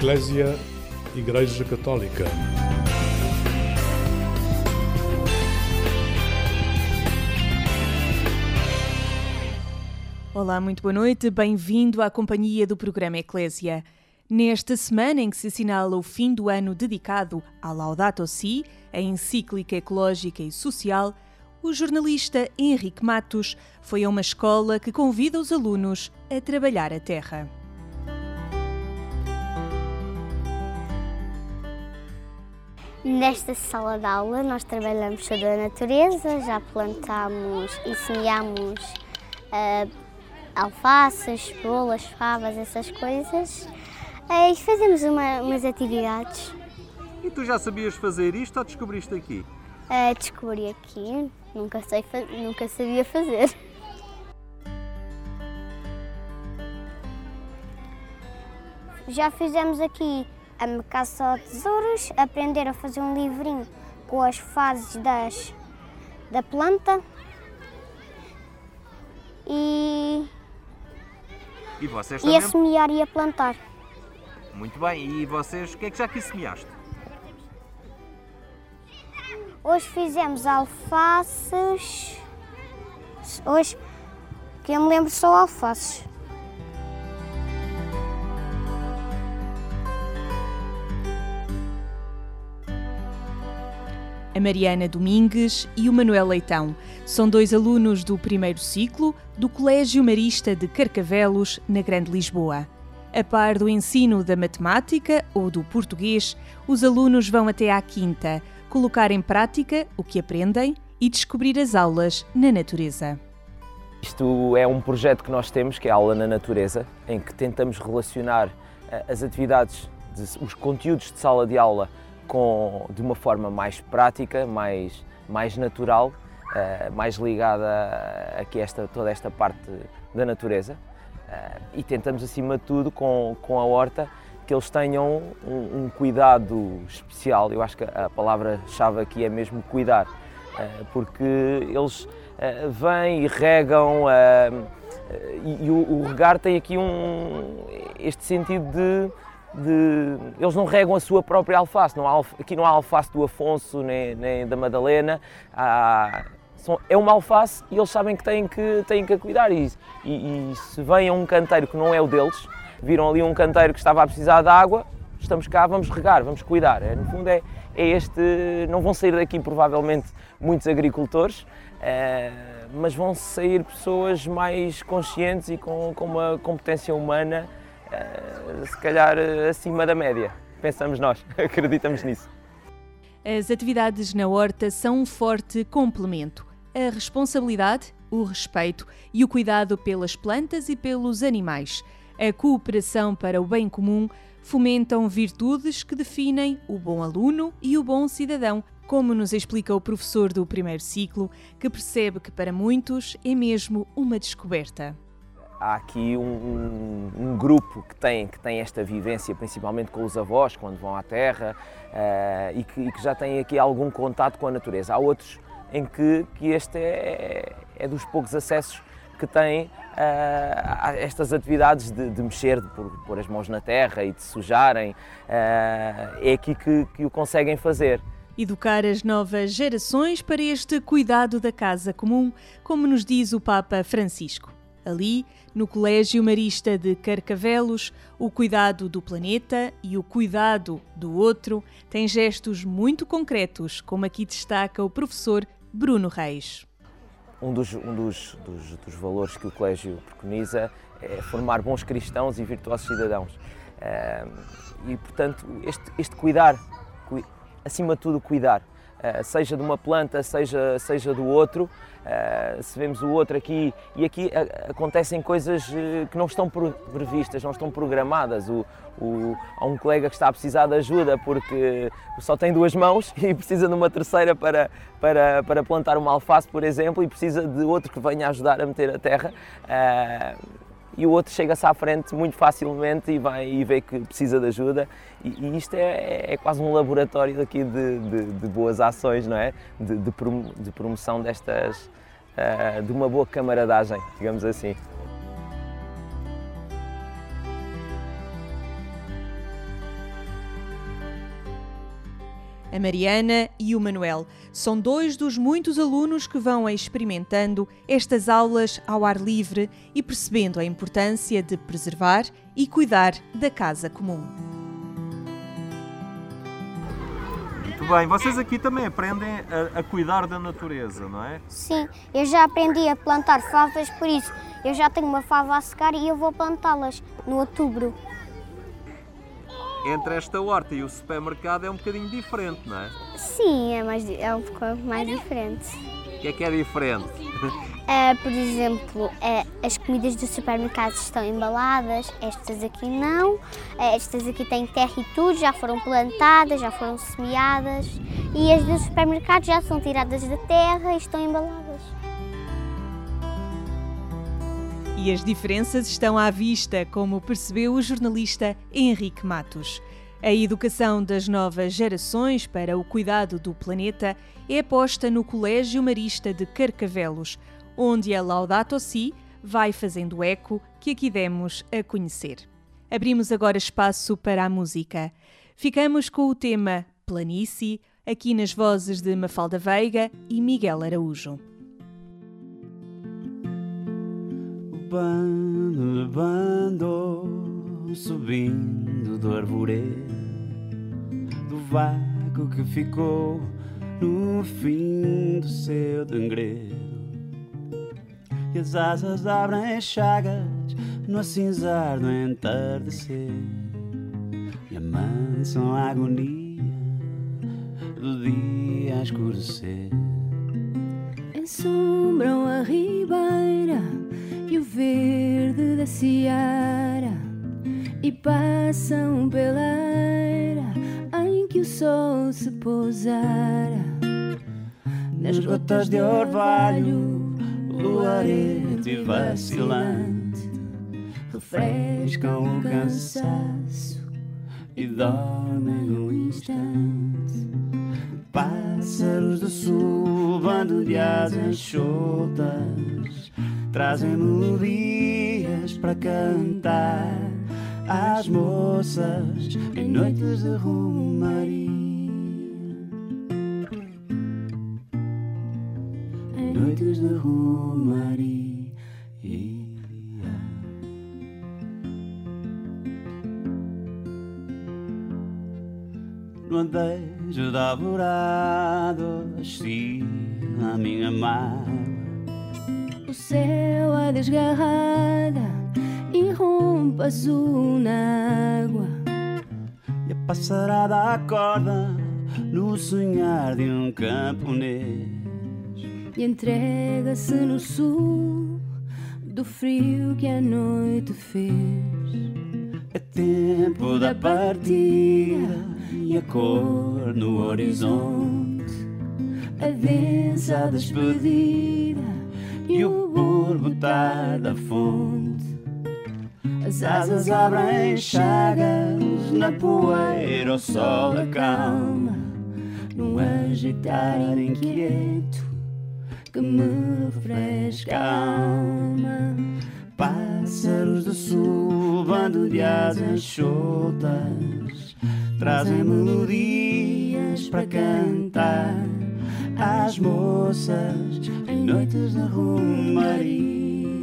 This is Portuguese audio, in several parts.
Eclésia, Igreja Católica. Olá, muito boa noite, bem-vindo à companhia do programa Eclésia. Nesta semana em que se assinala o fim do ano dedicado à Laudato Si, a encíclica ecológica e social, o jornalista Henrique Matos foi a uma escola que convida os alunos a trabalhar a terra. Nesta sala de aula nós trabalhamos sobre a natureza, já plantamos e semeamos alfaces, cebolas, favas, essas coisas, e fazemos umas atividades. E tu já sabias fazer isto ou descobriste aqui? Descobri aqui, nunca sabia fazer. Já fizemos aqui a caça ao tesouros, aprender a fazer um livrinho com as fases da planta e vocês a semear e a plantar. Muito bem, e vocês, o que é que já aqui semeaste? Hoje fizemos alfaces, hoje que eu me lembro só alfaces. A Mariana Domingues e o Manuel Leitão são dois alunos do primeiro ciclo do Colégio Marista de Carcavelos, na Grande Lisboa. A par do ensino da matemática ou do português, os alunos vão até à quinta, colocar em prática o que aprendem e descobrir as aulas na natureza. Isto é um projeto que nós temos, que é a Aula na Natureza, em que tentamos relacionar as atividades, os conteúdos de sala de aula de uma forma mais prática, mais natural, mais ligada aqui a toda esta parte da natureza. E tentamos, acima de tudo, com a horta, que eles tenham um cuidado especial. Eu acho que a palavra-chave aqui é mesmo cuidar, porque eles vêm e regam, e o regar tem aqui este sentido de eles não regam a sua própria alface. Aqui não há alface do Afonso nem da Madalena. É uma alface e eles sabem que têm que a cuidar. E se vêm a um canteiro que não é o deles, viram ali um canteiro que estava a precisar de água, estamos cá, vamos regar, vamos cuidar. No fundo é este. Não vão sair daqui provavelmente muitos agricultores, mas vão sair pessoas mais conscientes e com uma competência humana se calhar acima da média, pensamos nós, acreditamos nisso. As atividades na horta são um forte complemento. A responsabilidade, o respeito e o cuidado pelas plantas e pelos animais, a cooperação para o bem comum, fomentam virtudes que definem o bom aluno e o bom cidadão, como nos explica o professor do primeiro ciclo, que percebe que para muitos é mesmo uma descoberta. Há aqui um grupo que tem esta vivência, principalmente com os avós, quando vão à terra, e que já têm aqui algum contato com a natureza. Há outros em que este é dos poucos acessos que têm a estas atividades de mexer, de pôr as mãos na terra e de sujarem. É aqui que o conseguem fazer. Educar as novas gerações para este cuidado da casa comum, como nos diz o Papa Francisco. Ali, no Colégio Marista de Carcavelos, o cuidado do planeta e o cuidado do outro têm gestos muito concretos, como aqui destaca o professor Bruno Reis. Um dos valores que o colégio preconiza é formar bons cristãos e virtuosos cidadãos. E, portanto, este cuidar, acima de tudo, cuidar. Seja de uma planta, seja do outro, se vemos o outro aqui, e aqui acontecem coisas que não estão previstas, não estão programadas. Há um colega que está a precisar de ajuda porque só tem 2 mãos e precisa de uma terceira para plantar uma alface, por exemplo, e precisa de outro que venha ajudar a meter a terra. E o outro chega-se à frente muito facilmente e vê que precisa de ajuda, e isto é quase um laboratório aqui de boas ações, não é? De promoção destas, de uma boa camaradagem, digamos assim. a Mariana e o Manuel. São 2 dos muitos alunos que vão experimentando estas aulas ao ar livre e percebendo a importância de preservar e cuidar da casa comum. Muito bem, vocês aqui também aprendem a cuidar da natureza, não é? Sim, eu já aprendi a plantar favas, por isso eu já tenho uma fava a secar e eu vou plantá-las no outubro. Entre esta horta e o supermercado é um bocadinho diferente, não é? Sim, é um pouco mais diferente. O que é diferente? Por exemplo, as comidas do supermercado estão embaladas, estas aqui não. Estas aqui têm terra e tudo, já foram plantadas, já foram semeadas. E as do supermercado já são tiradas da terra e estão embaladas. E as diferenças estão à vista, como percebeu o jornalista Henrique Matos. A educação das novas gerações para o cuidado do planeta é posta no Colégio Marista de Carcavelos, onde a Laudato Si vai fazendo eco que aqui demos a conhecer. Abrimos agora espaço para a música. Ficamos com o tema Planície, aqui nas vozes de Mafalda Veiga e Miguel Araújo. Bando, subindo do arvoredo, do vácuo que ficou no fim do seu degredo. E as asas abrem chagas no acinzar do entardecer e amansam a agonia do dia a escurecer. Ensombram a ribeira e o verde da seara e passam pela eira em que o sol se pousara. Nas gotas de orvalho, luaredo e vacilante refrescam o cansaço e dormem num instante. Pássaros do sul, bando de asas soltas, trazem melodias para cantar às moças em noites de romaria. Em noites de romaria. No andejo da alvorada oscila a minha mágoa. O céu a desgarrada irrompe azul na água. E a passarada acorda no sonhar de um camponês E entrega-se no sul do frio que a noite fez. É tempo da partida e a cor no horizonte, A densa despedida e o borbotar da fonte. As Asas abrem chagas na poeira, o sol acalma num agitar inquieto que me refresca a alma. Pássaros do sul, bando de asas soltas, trazem melodias para cantar às moças em noites de romaria.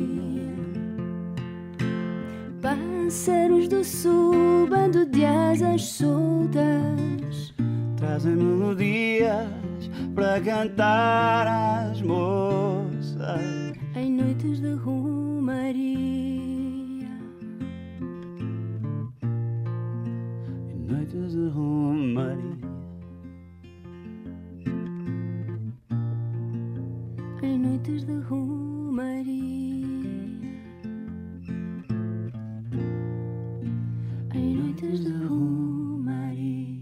Pássaros do sul, bando de asas soltas, Trazem melodias para cantar às moças em noites de romaria. em noites de romaria. Em noites de romaria. Em noites de romaria.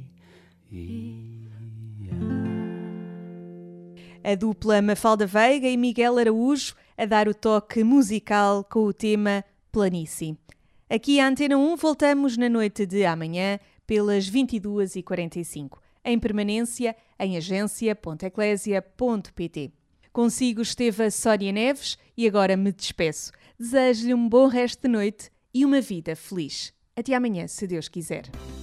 A dupla Mafalda Veiga e Miguel Araújo a dar o toque musical com o tema Planície. Aqui à Antena 1 voltamos na noite de amanhã pelas 22h45, em permanência em agência.eclésia.pt. Consigo esteve a Sónia Neves e agora me despeço. Desejo-lhe um bom resto de noite e uma vida feliz. Até amanhã, se Deus quiser.